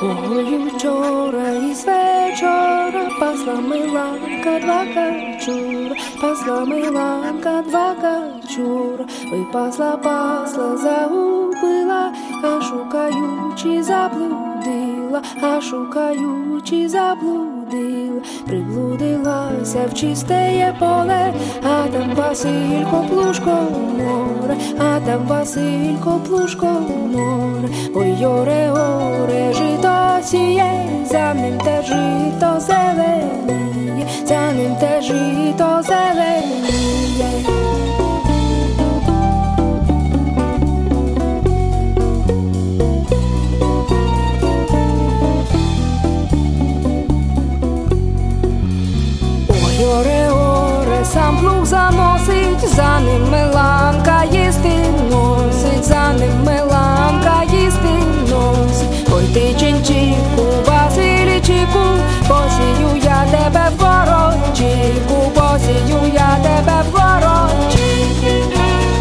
Ой, вчора із вечора пасла Миланка два качура, пасла Миланка два качура, ой, пасла, загубила, а шукаючи заблудила, а шукаючи заблудила, приблудилася в чистеє поле, а там Василько плужко море, а там Василько плужко море, ой, оре, жито сіє, за ним те жито зеленіє, за ним те жито зеленіє. Оре, сам плуг заносить, за ним Миланка їсти носить, за ним Миланка їсти носить. Ой, ти чинчику, Василічику, посію я тебе в городчику, посію я тебе в городчику.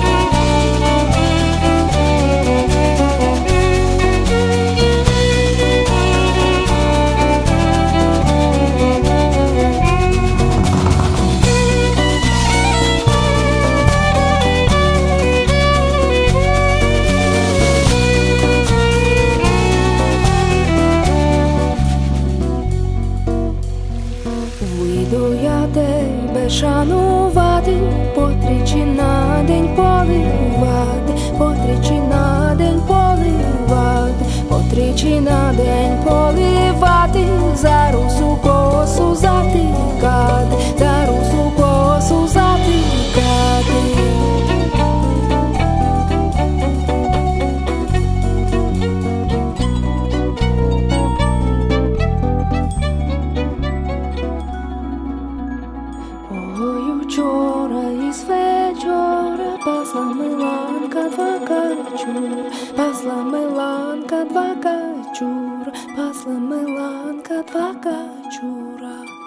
Вийду я тебе шанувати, потричі на день поливати, потричі на день поливати, потричі на день поливати, за русу косу затикати, за русу косу затикати. Ой, вчора із вечора пасла Миланка два качура, пасла Миланка два качура, пасла Миланка два качура.